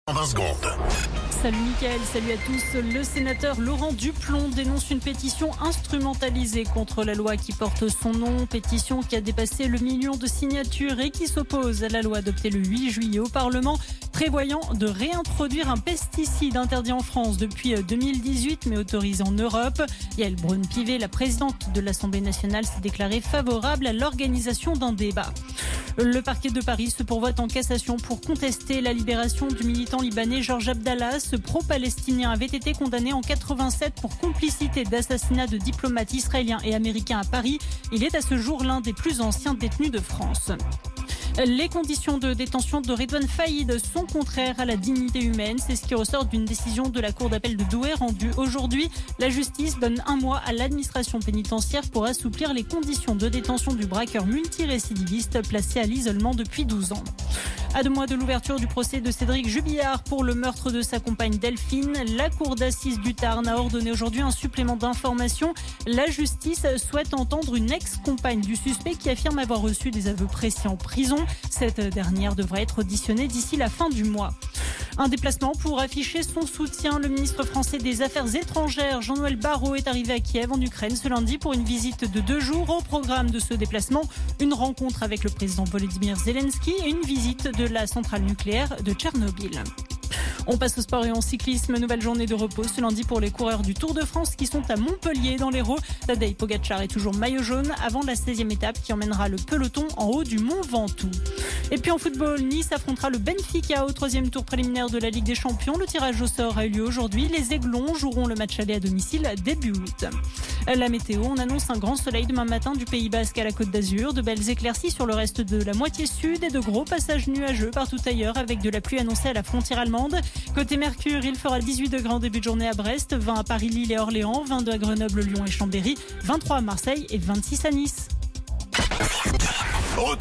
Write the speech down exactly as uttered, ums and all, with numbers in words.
vingt secondes. Salut Mickaël, salut à tous. Le sénateur Laurent Duplon dénonce une pétition instrumentalisée contre la loi qui porte son nom. Pétition qui a dépassé le million de signatures et qui s'oppose à la loi adoptée le huit juillet au Parlement, prévoyant de réintroduire un pesticide interdit en France depuis deux mille dix-huit mais autorisé en Europe. Yael Braun-Pivet, la présidente de l'Assemblée nationale, s'est déclarée favorable à l'organisation d'un débat. Le parquet de Paris se pourvoit en cassation pour contester la libération du militant libanais Georges Abdallah. Ce pro-palestinien avait été condamné en quatre-vingt-sept pour complicité d'assassinat de diplomates israéliens et américains à Paris. Il est à ce jour l'un des plus anciens détenus de France. Les conditions de détention de Redouane Faïd sont contraires à la dignité humaine. C'est ce qui ressort d'une décision de la Cour d'appel de Douai rendue aujourd'hui. La justice donne un mois à l'administration pénitentiaire pour assouplir les conditions de détention du braqueur multirécidiviste placé à l'isolement depuis douze ans. À deux mois de l'ouverture du procès de Cédric Jubillard pour le meurtre de sa compagne Delphine, la cour d'assises du Tarn a ordonné aujourd'hui un supplément d'information. La justice souhaite entendre une ex-compagne du suspect qui affirme avoir reçu des aveux précis en prison. Cette dernière devrait être auditionnée d'ici la fin du mois. Un déplacement pour afficher son soutien. Le ministre français des Affaires étrangères, Jean-Noël Barrot, est arrivé à Kiev en Ukraine ce lundi pour une visite de deux jours. Au programme de ce déplacement, une rencontre avec le président Volodymyr Zelensky et une visite de la centrale nucléaire de Tchernobyl. On passe au sport et en cyclisme. Nouvelle journée de repos ce lundi pour les coureurs du Tour de France qui sont à Montpellier dans l'Hérault. Tadej Pogacar est toujours maillot jaune avant la seizième étape qui emmènera le peloton en haut du Mont Ventoux. Et puis en football, Nice affrontera le Benfica au troisième tour préliminaire de la Ligue des Champions. Le tirage au sort a eu lieu aujourd'hui. Les Aiglons joueront le match aller à domicile début août. La météo, on annonce un grand soleil demain matin du Pays Basque à la Côte d'Azur. De belles éclaircies sur le reste de la moitié sud et de gros passages nuageux partout ailleurs avec de la pluie annoncée à la frontière allemande. Côté Mercure, il fera dix-huit degrés en début de journée à Brest, vingt à Paris, Lille et Orléans, vingt-deux à Grenoble, Lyon et Chambéry, vingt-trois à Marseille et vingt-six à Nice.